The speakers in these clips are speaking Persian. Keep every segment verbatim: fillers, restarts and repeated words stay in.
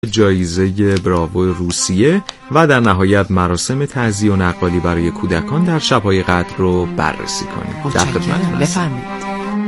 جایزه براوو روسیه و در نهایت مراسم تعزیه و نقالی برای کودکان در شب‌های قدر رو بررسی کنیم. در خدمتتون بفرمایید.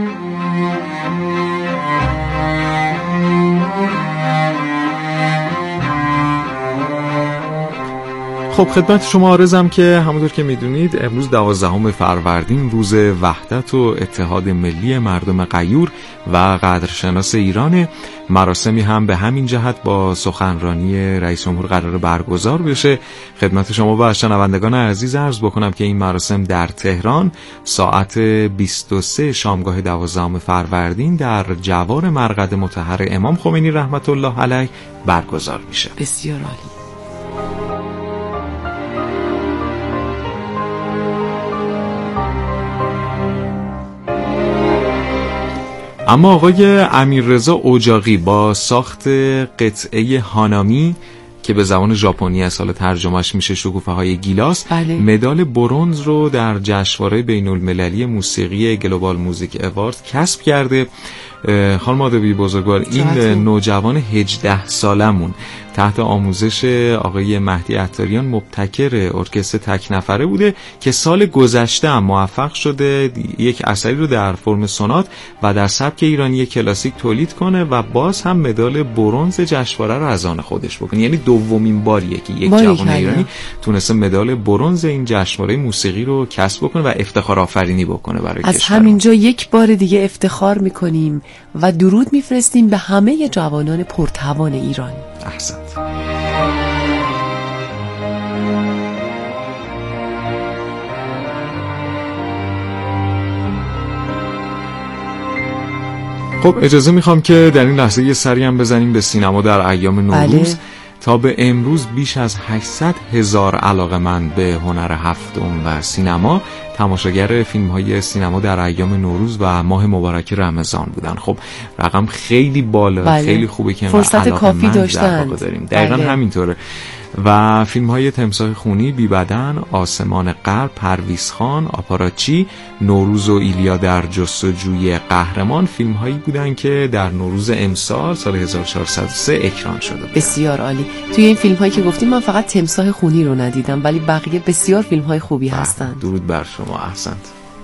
خب خدمت شما عرضم که همونطور که میدونید امروز دوازدهم فروردین روز وحدت و اتحاد ملی مردم غیور و قدرشناس ایران. مراسمی هم به همین جهت با سخنرانی رئیس جمهور قرار برگزار بشه. خدمت شما و شنوندگان عزیز عرض بکنم که این مراسم در تهران ساعت بیست و سه شامگاه دوازدهم فروردین در جوار مرقد مطهر امام خمینی رحمت الله علیه برگزار میشه. بسیار عالی. اما آقای امیررضا اجاقی با ساخت قطعه هانامی که به زبان ژاپنی از حال ترجمهش میشه شکوفه‌های گیلاس، بله. مدال برنز رو در جشنواره بین‌المللی موسیقی گلوبال موزیک اوارد کسب کرده. خانم آدبی بزرگوار، این نوجوان هجده سالمون تحت آموزش آقای مهدی عطاریان مبتکر ارکستر تک نفره بوده که سال گذشته هم موفق شده یک اثری رو در فرم سونات و در سبک ایرانی کلاسیک تولید کنه و باز هم مدال برنز جشنواره رو از آن خودش بکنه. یعنی دومین باریه که یک جوان ایرانی تونسته مدال برنز این جشنواره موسیقی رو کسب بکنه و افتخار آفرینی بکنه برای کشور. از همینجا یک بار دیگه افتخار میکنیم و درود میفرستیم به همه جوانان پرتوان ایران. احسنت. خب اجازه میخوام که در این لحظه یه سری هم بزنیم به سینما در ایام نوروز. بله. تا به امروز بیش از هشتصد هزار علاقه‌مند به هنر هفتم و سینما تماشاگر فیلم‌های سینما در ایام نوروز و ماه مبارک رمضان بودن. خب رقم خیلی بالا. بله. خیلی خوبه که فرصت کافی داشتن. داریم. دقیقاً بله. همینطوره. و فیلم‌های تمساح خونی، بی بدن، آسمان غرب، پرویز خان، آپاراچی، نوروز و ایلیا در جستجوی قهرمان فیلم‌هایی بودن که در نوروز امسال سال هزار و چهارصد و سه اکران شده بود. بسیار عالی. توی این فیلم‌هایی که گفتیم من فقط تمساح خونی رو ندیدم ولی بقیه بسیار فیلم‌های خوبی هستن. درود بر شما. احسنت.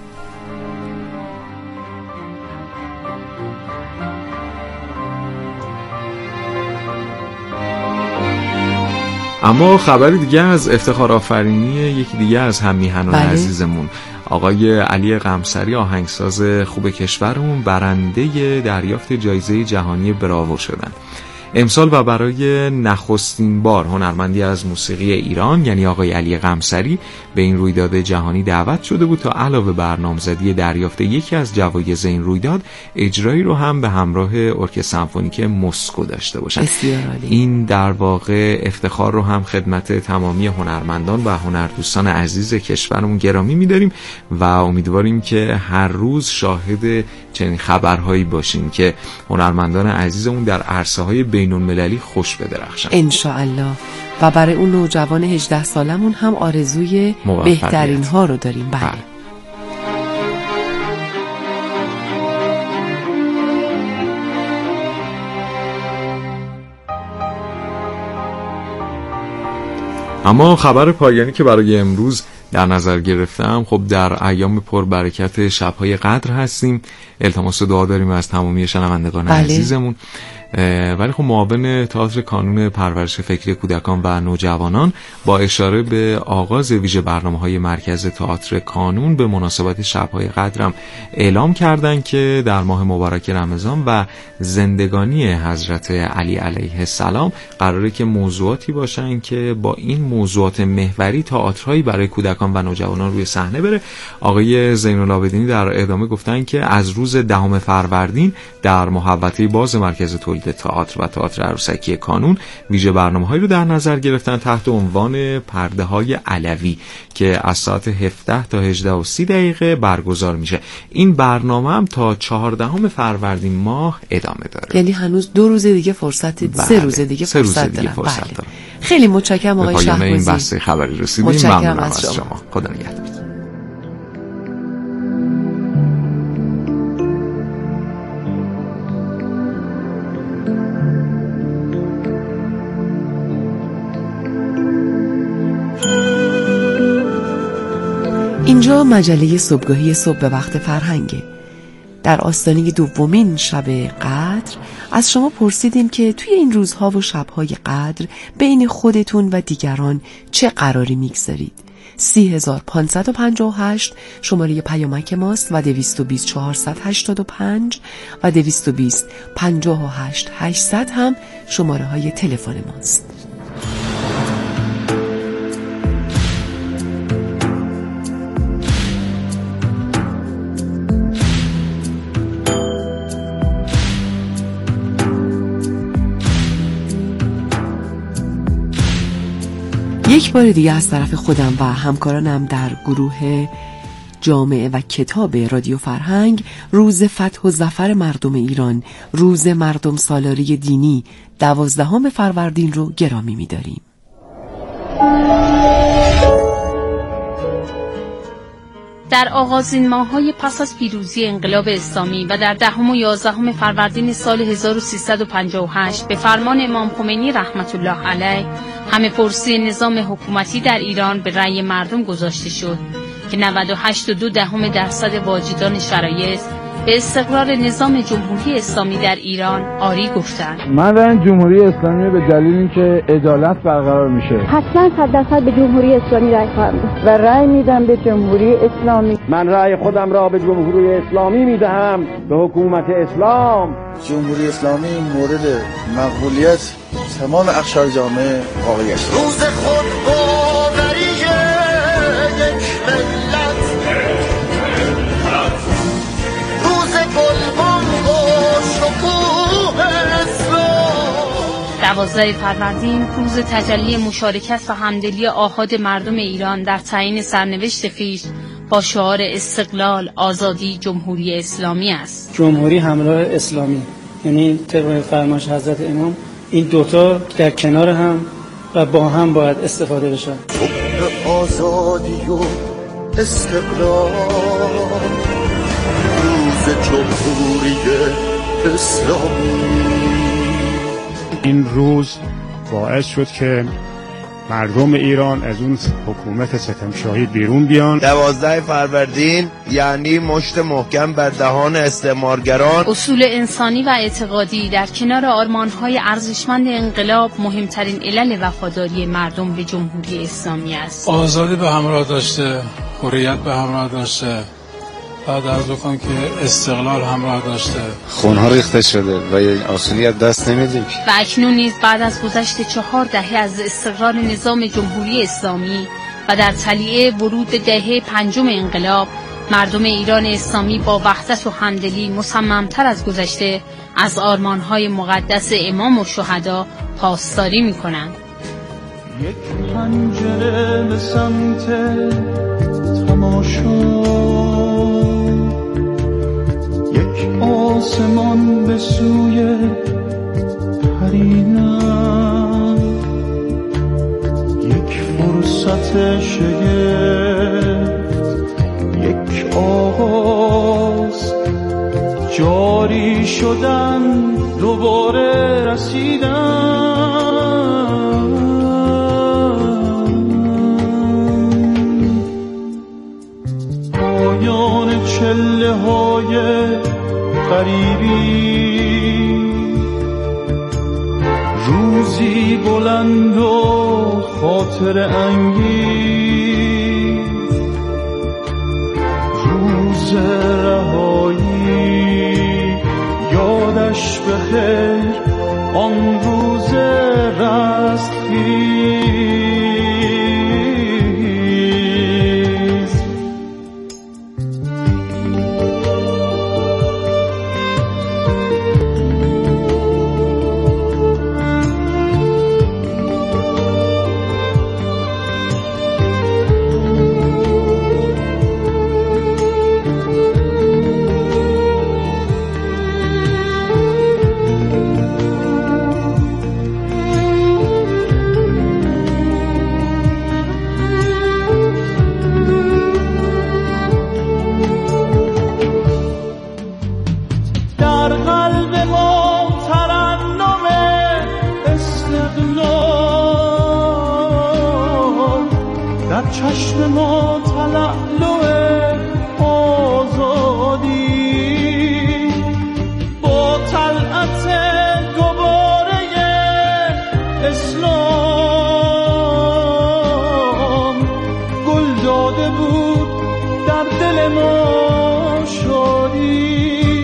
اما خبر دیگه از افتخار آفرینی یکی دیگه از هم میهنان بله. عزیزمون آقای علی قمصری، آهنگساز خوب کشورمون، برنده دریافت جایزه جهانی براوو شدن امسال و برای نخستین بار هنرمندی از موسیقی ایران یعنی آقای علی قمصری به این رویداد جهانی دعوت شده بود تا علاوه بر نامزدی دریافت یکی از جوایز این رویداد اجرایی رو هم به همراه ارکستر سمفونیک مسکو داشته باشن. این در واقع افتخار رو هم خدمت تمامی هنرمندان و هنردوستان عزیز کشورمون گرامی می‌داریم و امیدواریم که هر روز شاهد چنین خبرهایی باشیم که هنرمندان عزیزمون در عرصه‌های بین‌المللی خوش بدرخشن ان شاء الله. و برای اون نوجوان هجده سالمون هم آرزوی بهترین ها رو داریم. بله, بله. اما خبر پایانی که برای امروز در نظر گرفتم، خب در ایام پربرکت شب‌های قدر هستیم. التماس دعا داریم از تمامی شنوندگان بله. عزیزمون. ولی خب معاون تئاتر کانون پرورش فکری کودکان و نوجوانان با اشاره به آغاز ویژه برنامه‌های مرکز تئاتر کانون به مناسبت شب‌های قدرم اعلام کردند که در ماه مبارک رمضان و زندگانی حضرت علی علیه السلام قراره که موضوعاتی باشن که با این موضوعات محوری تئاترهایی برای کودکان و نوجوانان روی صحنه بره. آقای زین‌العابدینی در ادامه گفتن که از روز دهم فروردین در محوطه باز مرکز تولید تئاتر و تئاتر عروسکی کانون ویژه برنامه‌هایی رو در نظر گرفتن تحت عنوان پرده‌های علوی که از ساعت هفده تا هجده و سی دقیقه برگزار میشه. این برنامه هم تا چهاردهم فروردین ماه ادامه داره. یعنی هنوز دو روز دیگه فرصت بله. سه روز دیگه سه فرصت, روز دیگه فرصت بله. داره. خیلی متشکرم آقای شهبازی. این بحث خبری رسیدیم. ممنونم از شما. شما. خدا نگهدار. اینجا مجله صبحگاهی صبح به وقت فرهنگه. در آستانه دومین شب قدر از شما پرسیدیم که توی این روزها و شبهای قدر بین خودتون و دیگران چه قراری میگذارید. سی هزار پانصد و پنجاه و هشت شماره پیامک ماست و دویست و بیست چهارصد و هشتاد و پنج و دویست و بیست پنجاه و هشت هشتصد هم شماره های تلفن ماست. یک بار دیگه از طرف خودم و همکارانم در گروه جامعه و کتاب رادیو فرهنگ روز فتح و ظفر مردم ایران، روز مردم سالاری دینی دوازدهم فروردین رو گرامی می‌داریم. در آغازین ماه‌های پس از پیروزی انقلاب اسلامی و در دهم و یازدهم فروردین سال هزار و سیصد و پنجاه و هشت به فرمان امام خمینی رحمت الله علیه همه پرسی نظام حکومتی در ایران به رأی مردم گذاشته شد که نود و هشت و دو دهم درصد واجدان شرایط به استقرار نظام جمهوری اسلامی در ایران آری گفتند. من رأی جمهوری اسلامی به دلیل اینکه عدالت برقرار میشه. حتما صد درصد به جمهوری اسلامی رأی خواهم داد و رأی میدم به جمهوری اسلامی. من رأی خودم را به جمهوری اسلامی میدهم، به حکومت اسلام. جمهوری اسلامی مورد مقبولیت تمام اقشار جامعه واقعی است. روز خود باوری یک ملت، روز گلبن و شکوه اسلام. دوازده فروردین روز تجلی مشارکت و همدلی آحاد مردم ایران در تعیین سرنوشت خویش با شعار استقلال، آزادی، جمهوری اسلامی است. جمهوری همراه اسلامی، یعنی طبق فرمایش حضرت امام این دوتا در کنار هم و با هم باید استفاده بشن. آزادی و استقلال، روز جمهوری اسلامی. این روز باعث شد که مردم ایران از اون حکومت ستمشاهی بیرون بیان. دوازده فروردین یعنی مشت محکم بر دهان استعمارگران. اصول انسانی و اعتقادی در کنار آرمان‌های ارزشمند انقلاب مهمترین علل وفاداری مردم به جمهوری اسلامی است. آزادی به همراه داشته، حریت به همراه داشته، بعد از اون که استقلال همراه داشته. خونها ریخته شده و یک اصولیت دست نمیدیم. و اکنون نیز بعد از گذشت چهار دهه از استقرار نظام جمهوری اسلامی و در طلیعه ورود دهه پنجم انقلاب، مردم ایران اسلامی با وحدت و همدلی مصممتر از گذشته از آرمان‌های مقدس امام و شهدا پاسداری می‌کنند. یک پنجره به سمت تماشا، یک آسمان به سوی پرینم، یک فرصت شگفت، یک آغاز جاری شدن، دوباره رسیدن. پایان چله های غریبی، روزی بلند و خاطر انگیز، روز رهایی یادش بخیر، آن روز رستخیز. چشم ما تلالو آزادی با طلعت دوباره اسلام گل داده بود در دل ما شادی.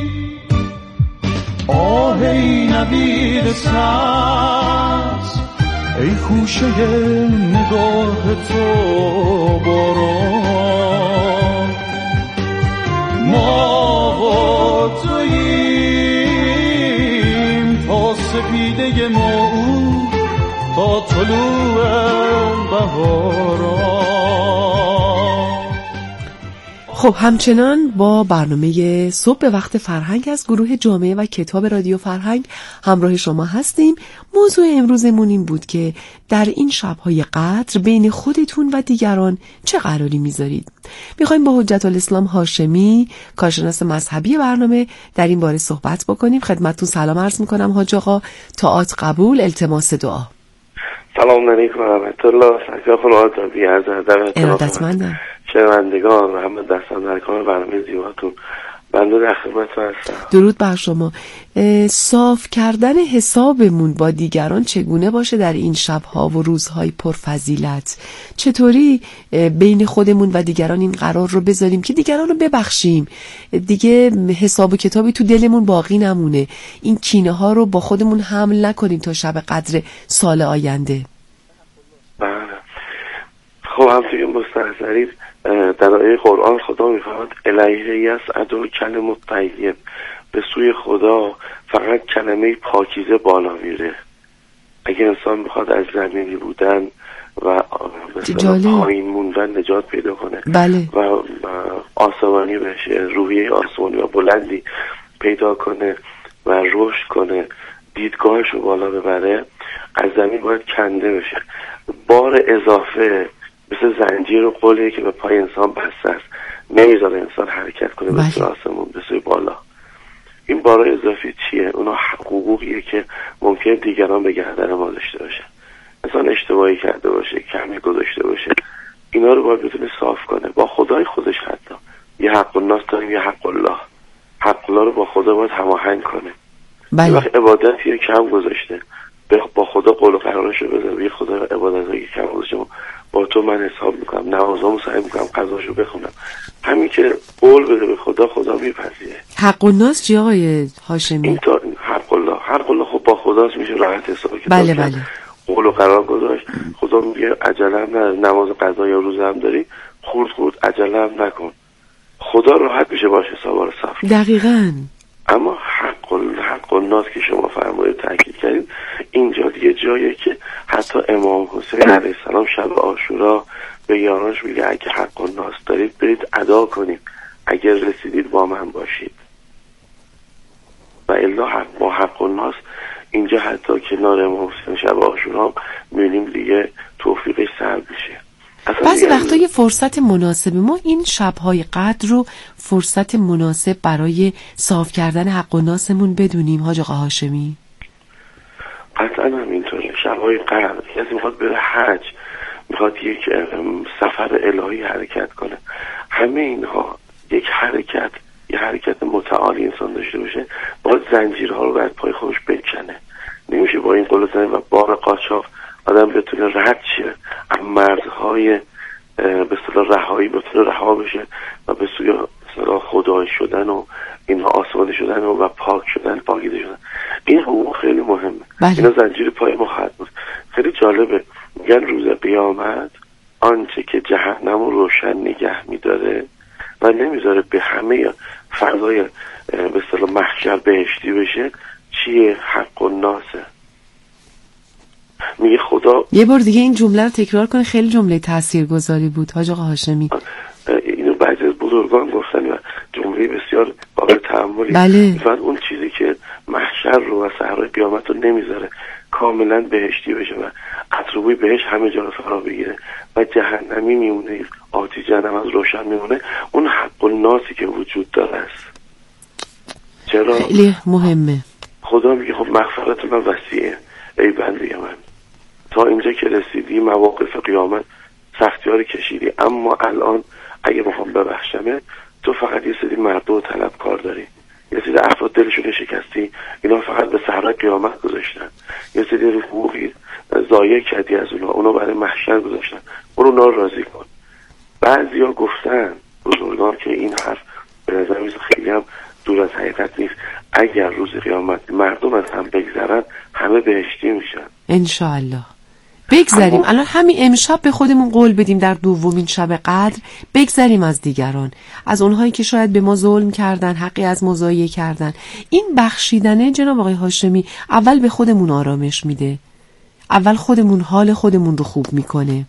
آه ای نوید سبز ای خوشه نگاه تو باران، ما با توییم تا سپیده موعود تا طلوع بهاران. خب همچنان با برنامه صبح به وقت فرهنگ از گروه جامعه و کتاب رادیو فرهنگ همراه شما هستیم. موضوع امروزمون این بود که در این شب‌های قدر بین خودتون و دیگران چه قراری میذارید؟ میخوایم با حجت الاسلام هاشمی، کارشناس مذهبی برنامه، در این باره صحبت بکنیم. خدمتتون سلام عرض میکنم حاج آقا. طاعات قبول، التماس دعا. سلام علیکم و رحمت الله. سکا خلوات بی عرض ادب ارادتمندم. شنوندگان و همه دستان در کار برنامه زیباتون، بنده در خدمتتون هستم. درود بر شما. صاف کردن حسابمون با دیگران چگونه باشه در این شب‌ها و روزهای پرفضیلت؟ چطوری بین خودمون و دیگران این قرار رو بذاریم که دیگران رو ببخشیم، دیگه حساب و کتابی تو دلمون باقی نمونه، این کینه ها رو با خودمون حمل نکنیم تا شب قدر سال آینده؟ بله. خب همطور که مستحضرید در آیه قرآن خدا میفرماید الیه یصعد الکلم الطیب، به سوی خدا فقط کلمه پاکیزه بالا میره. اگه انسان میخواد از زمینی بودن و پایین موندن نجات پیدا کنه، بله. و آسمانی بشه، روحیه آسمانی و بلندی پیدا کنه و رشد کنه، دیدگاهش رو بالا ببره، از زمین باید کنده بشه. بار اضافه مثل زنجیر و قلیه که به پای انسان بسته است، نمیذاره انسان حرکت کنه به سوی آسمون، به سوی بالا. این بار اضافی چیه؟ اونا حقوقیه که ممکنه دیگران به گردن ما داشته باشه. انسان اشتباهی کرده باشه، کمی گذاشته باشه، اینا رو باید بتونه صاف کنه با خدای خودش. حتی یه حق الناس داریم، یه حق الله. حق الله رو با خدا باید هماهنگ کنه. بله. وقت عبادتی کم گذاشته، با خدا قول و قرارش رو بذاره، یه خدا عبادتایی کم گذاشته، با تو من حساب میکنم، نمازامو سعی میکنم قضاشو بخونم. همین که قول بده به خدا، خدا میپذیره. حق الناس چی آقای هاشمی؟ این تا حق الله، حق الله خب با خداست، میشه راحت حساب کرد. بله بله. قول و قرار گذاشت، خدا میگه عجله هم نداری، نماز قضا یا روزه هم داری، خورد خورد عجله هم نکن. خدا راحت میشه باشه حسابا رو صاف. دقیقاً. اما حق حق الناس که شما فرمایید تاکید کردید، اینجا دیگه جاییه که حتی امام حسین علیه السلام شب عاشورا به یارانش میگه اگه حق الناس دارید برید ادا کنید، اگر رسیدید با من باشید. و الا حق با حق الناس اینجا حتی کنار امام حسین شب عاشورا میبینیم دیگه توفیقش سر میشه. بعضی وقتا یه فرصت مناسب، ما این شب‌های قدر رو فرصت مناسب برای صاف کردن حق الناسمون بدونیم حاج آقا هاشمی. قطعا همینطوره. شب‌های قدر کسی میخواد بره حج، میخواد یک سفر الهی حرکت کنه، همه اینها یک حرکت، یه حرکت متعالی انسان داشته باشه، باید زنجیرها رو بر پای خودش بکنه. نمیشه با این قول زنی و بار قاچاق آدم بتونه رد شه، اما مرزهای به اصطلاح رهایی بتونه رها بشه و به سوی اصطلاح خدای شدن و اینها آسمانی شدن و, و پاک شدن، پاکیزه شدن. این حقوق خیلی مهمه. بله. اینا زنجیر پای ما خواهد بود. خیلی جالبه، میگن روز قیامت آنچه که جهنم رو روشن نگه میداره و نمیذاره به همه فضای به اصطلاح محشر بهشتی بشه چیه؟ حق الناسه. میگه خدا، یه بار دیگه این جمله رو تکرار کنه، خیلی جمله تاثیرگذاری بود حاج آقا هاشمی. اینو بعضی از بزرگان گفتن و جمله بسیار قابل تأملی. بله. مثلا اون چیزی که محشر رو و صحرای قیامت رو نمیذاره کاملا بهشتی بشه و اطروبی بهش همه جا رو فرا بگیره و جهنمی میمونه، آتش جهنم از روشن میمونه، اون حق الناسی که وجود داره است. چرا؟ خیلی مهمه. خدا میگه خب مغفرت من وسیعه ای بنده من، تا اینجا که رسیدی مواقف قیامت سختی ها رو کشیدی، اما الان اگه بخوام ببخشمه تو فقط یه سری مرد و طلبکار داری، یه سری افراد دلشون شکستی، اینا فقط به صحرای قیامت گذاشتن، یه سری حقوقی ضایع کردی از اونا، اونا برای محشر گذاشتن، برو اونا رو راضی کن. بعضیا گفتن بزرگان که این حرف به نظر میاد خیلی هم دور از حقیقت نیست، اگر روز قیامت مردم از هم بگذرن همه بهشتی میشن انشاءالله. بگذریم اما... الان همین امشب به خودمون قول بدیم در دومین شب قدر بگذریم از دیگران، از اونهایی که شاید به ما ظلم کردن، حقی از ما ضایع کردن. این بخشیدنه جناب آقای هاشمی اول به خودمون آرامش میده، اول خودمون حال خودمون رو خوب میکنه.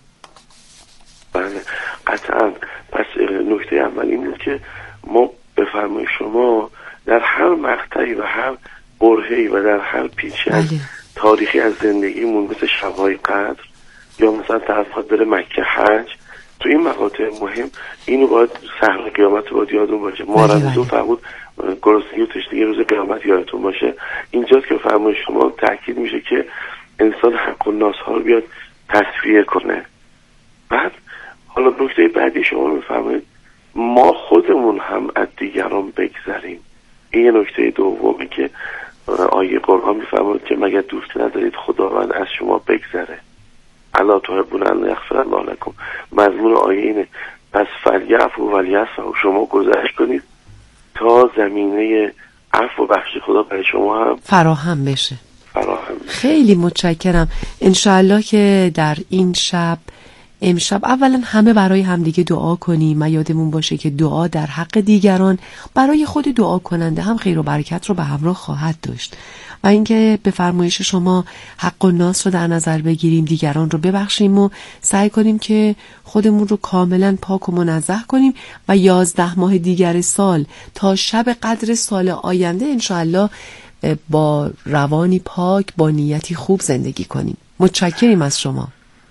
بله قطعا. پس نکته اول این بود که ما به فرمای شما در هر مقطعی و هر برهه‌ای و در هر پیچی بله. تاریخی از زندگیمون مثل شب‌های قدر یا مثلا طرف خواهد بره مکه حج، تو این مقاطع مهم اینو باید صحرای قیامت باید یادون باشه. ما رمزون فرمود گرسنگی و تشنگی روز قیامت یادتون باشه. اینجاست که فرمای شما تاکید میشه که انسان حق الناس ها رو بیاد تصفیه کنه. بعد حالا نکته بعدی شما رو فرمایید ما خودمون هم از دیگران بگذریم. این یه نکته دومی که آیه قرآن میفرماید که مگر دوست ندارید خداوند از شما بگذره، الا تحبون ان یغفر الله لکم. مضمون آیه اینه پس فلیعفوا ولیصفحوا، شما گذشت کنید تا زمینه عفو و بخش خدا برای شما هم فراهم بشه. فراهم بشه. خیلی متشکرم. انشاءالله که در این شب امشب اولا همه برای همدیگه دعا کنیم و یادمون باشه که دعا در حق دیگران برای خود دعا کننده هم خیر و برکت رو به همراه خواهد داشت، و اینکه به فرمایش شما حق الناس رو در نظر بگیریم، دیگران رو ببخشیم و سعی کنیم که خودمون رو کاملا پاک و منزه کنیم و یازده ماه دیگر سال تا شب قدر سال آینده انشاءالله با روانی پاک با نیتی خوب زندگی کنیم. متشکریم از شما.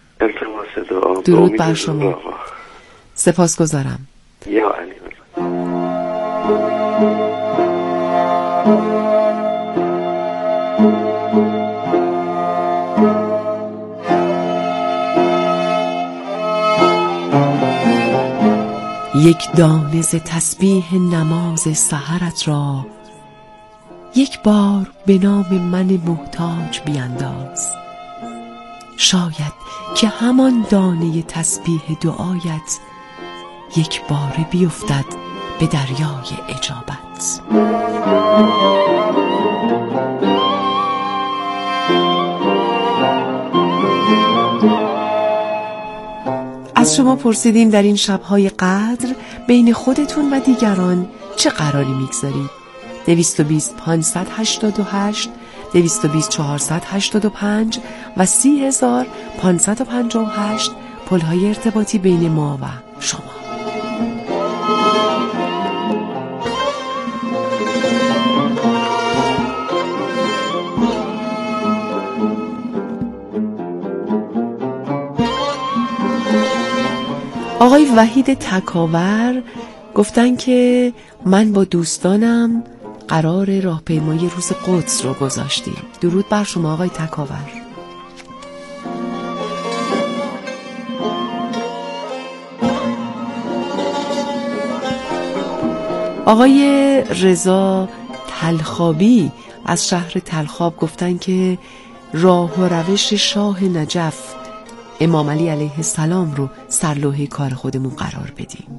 درود بر شما. سپاسگزارم. یا علی. یک دانه ز تسبیح نماز سحرت را یک بار به نام من محتاج بینداز، شاید که همان دانه تسبیح دعایت یک بار بیفتد به دریای اجابت. از شما پرسیدیم در این شب‌های قدر بین خودتون و دیگران چه قراری میگذارید؟ دویست و بیست پانصد و هشتاد و هشت، دویست و بیست چهارصد و هشتاد و پنج و سی هزار پانصد و پنجاه و هشت پل‌های ارتباطی بین ما و شما. آقای وحید تکاور گفتن که من با دوستانم قرار راهپیمایی روز قدس رو گذاشتیم. درود بر شما آقای تکاور. آقای رضا تلخابی از شهر تلخاب گفتن که راه و روش شاه نجف امام علی علیه السلام رو سرلوحه کار خودمون قرار بدیم.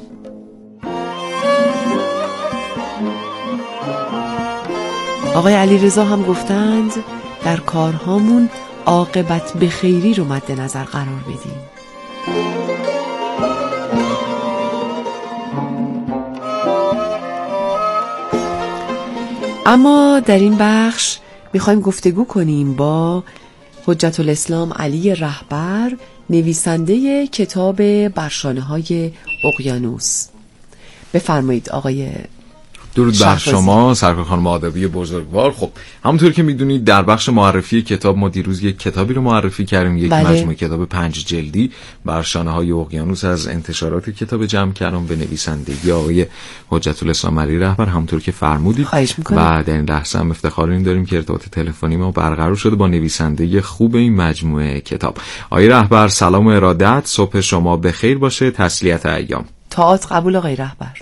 آقای علی رضا هم گفتند در کارهامون عاقبت به خیری رو مد نظر قرار بدیم. اما در این بخش میخوایم گفتگو کنیم با حجت الاسلام علی رهبر، نویسنده کتاب برشانه های اقیانوس. بفرمایید آقای درود بر شما سرکار خانم آدابی بزرگوار. خب همونطور که میدونید در بخش معرفی کتاب ما دیروز یک کتابی رو معرفی کردیم، یک بله. مجموعه کتاب پنج جلدی بر شانه‌های اقیانوس از انتشارات کتاب جمع کردم به نویسندگی آقای حجت الاسلام علی رهبر، همونطور که فرمودید. و در این لحظه هم افتخار این داریم که ارتباط تلفنی ما برقرار شده با نویسنده خوب این مجموعه کتاب. آقای رهبر سلام و ارادت، صبح شما بخیر باشه، تسلیت ایام. تئاتر قبول آقای رهبر.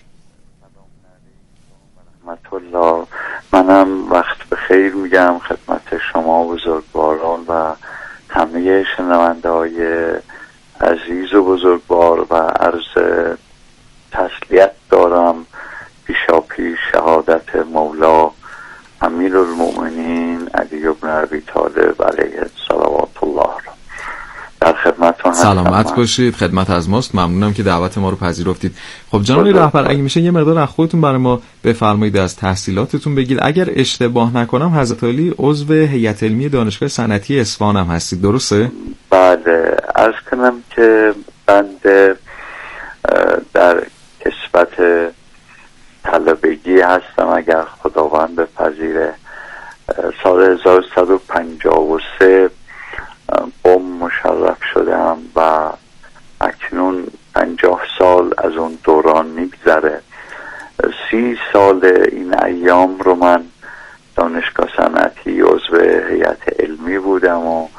رحمت الله، منم وقت بخیر میگم خدمت شما بزرگواران و همه شنونده های عزیز و بزرگوار و عرض تسلیت دارم پیشا پیش شهادت مولا امیرالمؤمنین علی بن ابی طالب علیه صلوات الله در خدمتتون هستم. سلامت باشید، خدمت از ماست. ممنونم که دعوت ما رو پذیرفتید. خب جناب رهبر اگه میشه یه مقدار از خودتون برای ما بفرمایید، از تحصیلاتتون بگید. اگر اشتباه نکنم حضرت علی عضو هیئت علمی دانشگاه صنعتی اصفهان هم هستید، درسته؟ بله، عرض کنم که بنده در کسبت طلبگی هستم اگر خداوند بپذیره. سال هزار و سیصد و پنجاه و سه قم مشرف شدم و اکنون پنجاه سال از اون دوران میگذره. سی سال این ایام رو من دانشگاه صنعتی عضو هیئت علمی بودم و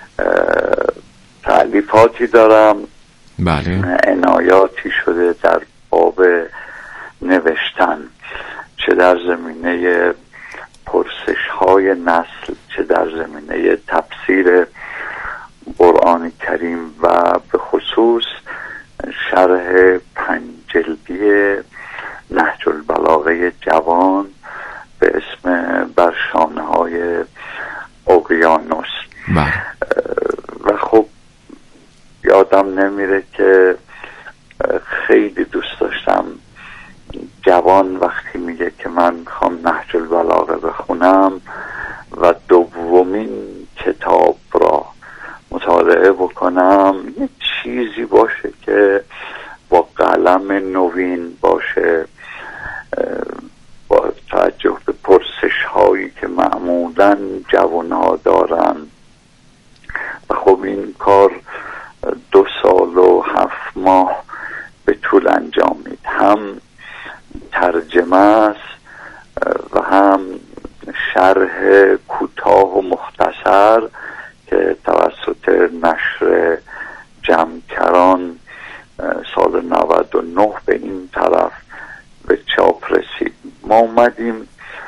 تألیفاتی دارم. بله. عنایاتی شده در باب نوشتن، چه در زمینه پرسش های نسل، چه در زمینه تفسیر قرآن کریم و به خصوص شرح پنج جلدی نهج البلاغه جوان به اسم بر شانه‌های اقیانوس. و خب یادم نمیره که خیلی دوست داشتم جوان وقتی میگه که من میخوام نهج البلاغه بخونم و دومین کتاب را مطالعه بکنم، یه چیزی باشه که با قلم نوین باشه، با توجه به پرسش هایی که معمولاً جوان ها دارن. و خب این کار دو سال و هفت ماه به طول انجامید. هم ترجمه است و هم شرح کوتاه و مختصر که توسط نشر جمکران سال نود و نه به این طرف به چاپ رسید. ما اومدیم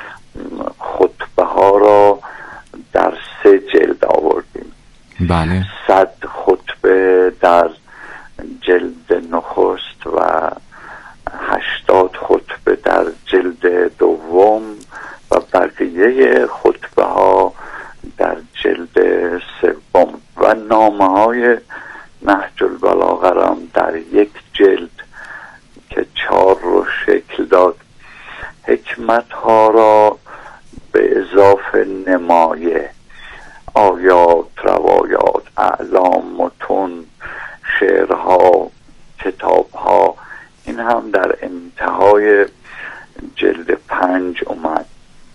خطبه ها را در سه جلد آوردیم. بله. صد خطبه در جلد نخست و هشتاد خطبه در جلد دوم و بقیه خطبه ها در جلد سوم و نامه های نهج البلاغه هم در یک جلد که چهار رو شکل داد. حکمت ها را به اضافه نمایه، آیات، روایات، اعلام، متون، شعرها، کتابها، این هم در انتهای جلد پنج اومد.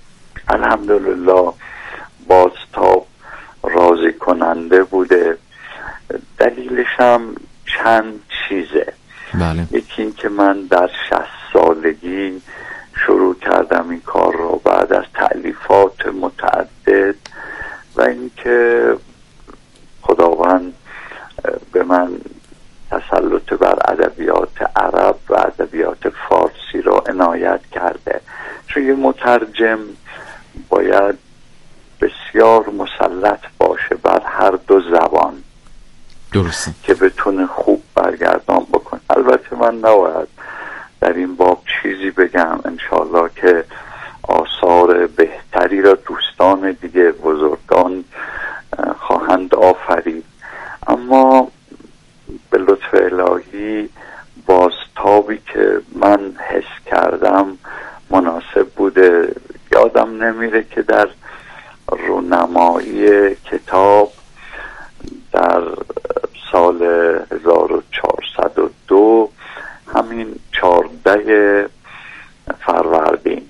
الحمدلله بازتاب راضی کننده بوده. دلیلش هم چند چیزه. بله. یکی این که من در شصت سالگی شروع کردم این کار رو بعد از تألیفات متعدد و اینکه خداوند به من تسلط بر ادبیات عرب و ادبیات فارسی رو عنایت کرده. چون یه مترجم باید بسیار مسلط باشه بر هر دو زبان. درسته. که بتونه خوب برگردان بکنه. البته من نباید در این باب چیزی بگم، انشالله که آثار بهتری را دوستان دیگه بزرگان خواهند آفرید. اما به لطف الهی بازتابی که من حس کردم مناسب بوده. یادم نمیره که در رونمایی کتاب در سال هزار و چهارصد و دو همین چهارده فروردین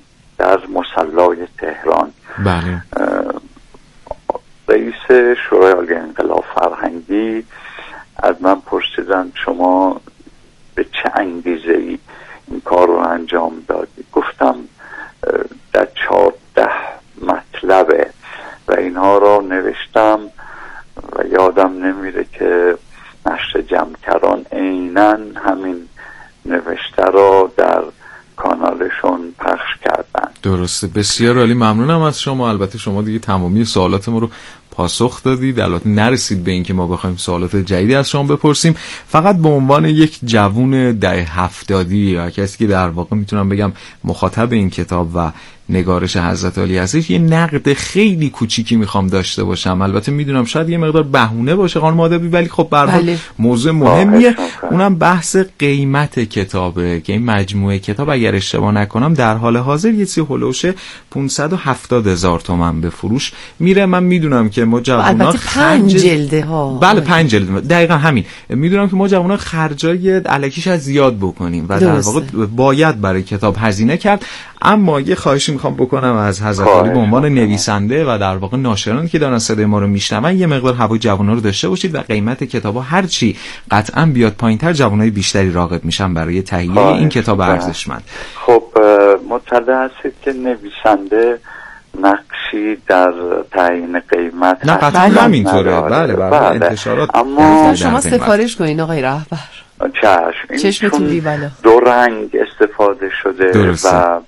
شورای عالی انقلاب فرهنگی از من پرسیدن شما به چه انگیزه ای این کار رو انجام دادی؟ گفتم در چهارده مطلبه و اینها رو نوشتم و یادم نمیره که نشر جمکران عیناً همین نوشته رو در کانالشون پخش کردن. درسته، بسیار عالی، ممنونم از شما. البته شما دیگه تمامی سوالات ما رو پاسخ دادید، البته نرسید به این که ما بخوایم سوالات جدیدی از شما بپرسیم. فقط به عنوان یک جوون دهه هفتادی یا کسی که در واقع میتونم بگم مخاطب این کتاب و نگارش حضرت علی هستش، یه نقد خیلی کوچیکی میخوام داشته باشم. البته میدونم شاید یه مقدار بهونه باشه خانم ادبی، ولی خب به هر حال موضوع مهمیه، اونم بحث قیمت کتابه که این مجموعه کتاب اگر اشتباه نکنم در حال حاضر یه چیزی هولوش پانصد و هفتاد هزار تومان به فروش میره. من میدونم که ما جوونا البته پنج جلده ها، بله پنج جلده، دقیقاً همین، میدونم که ما جوونا خرجای الکیش از زیاد بکنیم و در واقع باید برای کتاب هزینه کرد. اما یه خواهشی میخوام بکنم از حضرت علی به عنوان نویسنده و در واقع ناشرانی که دارن صدای ما رو میشنون، یه مقدار هوای جوونا رو داشته باشید و قیمت کتابا هر چی قطعاً بیاد پایینتر جوانای بیشتری راغب میشن برای تهیه این کتاب ارزشمند. خب مطلع هستید که نویسنده نقشی در تعیین قیمت نه قطعا همینطوره، بله بله انتشارات. اما شما سفارش کنین آقای رهبر. چشم، چشمتون بی‌بلا. دو رنگ استفاده شده درسته. و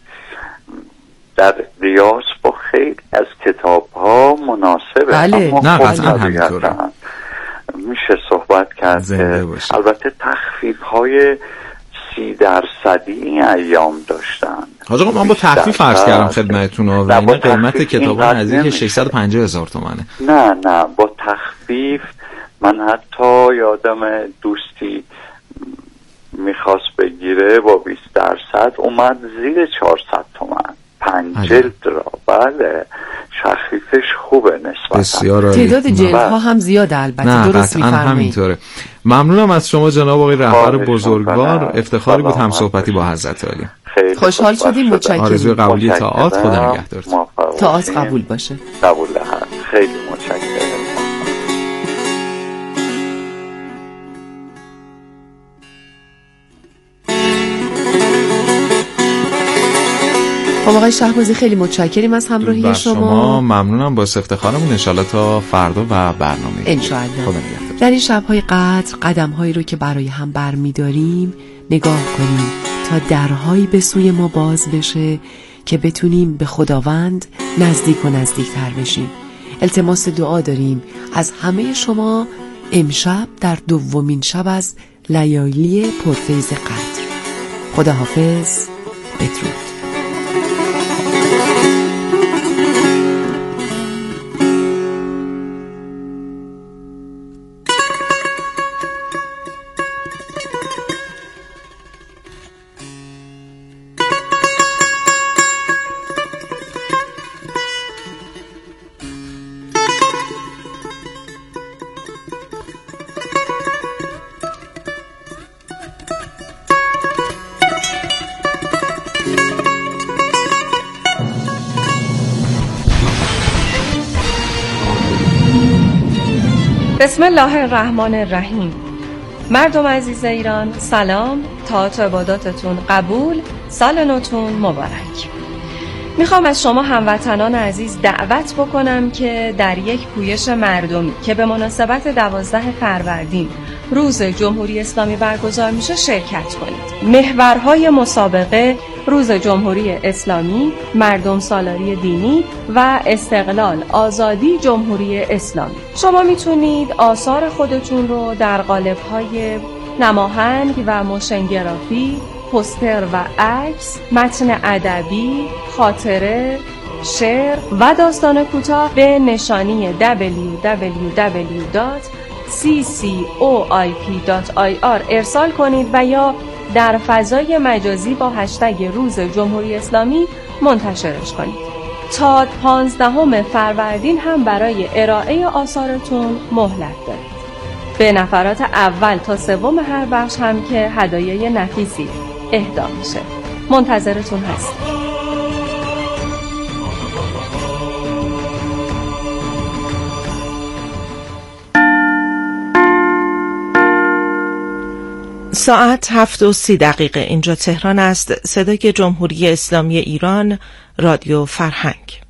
در قیاس با خیلی از کتاب ها مناسبه. بله نه قطعا همینطوره، میشه صحبت کرد که البته تخفیف های سی درصدی این ایام داشتن. حاج آقا من با تخفیف عرض کردم خدمتتون و این قیمت کتاب ها نزدیک ششصد و پنجاه هزار تومانه. نه نه با تخفیف من حتی یادم دوستی میخواست بگیره با بیست درصد اومد زیر چهارصد تومان پنج جلد را. بله تخفیفش خوبه نسبتا. بسیار تعداد جلدها هم زیاده البته، درست میفرمایید. همینطوره. ممنونم از شما جناب آقای رهبر بزرگوار، افتخاری بود هم صحبتی با حضرت علی. خوشحال شدیم، متشکرم. آرزوی قبولی تئاتر، خدا نگهدارتون. تئاتر قبول باشه. قبول هست. خیلی متشکرم. خب آقای شهبازی خیلی متشکریم از همراهی شما. شما ممنونم، با افتخارمون. انشالله تا فردا و برنامه انشالله. در این شب‌های قدر قدم‌هایی رو که برای هم برمی‌داریم نگاه کنیم تا درهایی به سوی ما باز بشه که بتونیم به خداوند نزدیک و نزدیک‌تر بشیم. التماس دعا داریم از همه شما امشب در دومین شب از لیالی پرفیض قدر. خداحافظ، بدرود. بسم الله الرحمن الرحیم. مردم عزیز ایران سلام، طاعت و عباداتتون قبول، سال نوتون مبارک. میخوام از شما هموطنان عزیز دعوت بکنم که در یک پویش مردمی که به مناسبت دوازده فروردین روز جمهوری اسلامی برگزار میشه شرکت کنید. محورهای مسابقه روز جمهوری اسلامی، مردم سالاری دینی و استقلال، آزادی، جمهوری اسلامی. شما میتونید آثار خودتون رو در قالب‌های نماهنگ و موشنگرافی، پوستر و عکس، متن ادبی، خاطره، شعر و داستان کوتاه به نشانی دبلیو دبلیو دبلیو دات سی سی او آی پی دات آی آر ارسال کنید و یا در فضای مجازی با هشتگ روز جمهوری اسلامی منتشرش کنید. تا پانزدهم فروردین هم برای ارائه آثارتون مهلت دارید. به نفرات اول تا سوم هر بخش هم که هدایای نفیسی اهدا میشه. منتظرتون هستیم. ساعت هفت و سی دقیقه اینجا تهران است. صدای جمهوری اسلامی ایران، رادیو فرهنگ.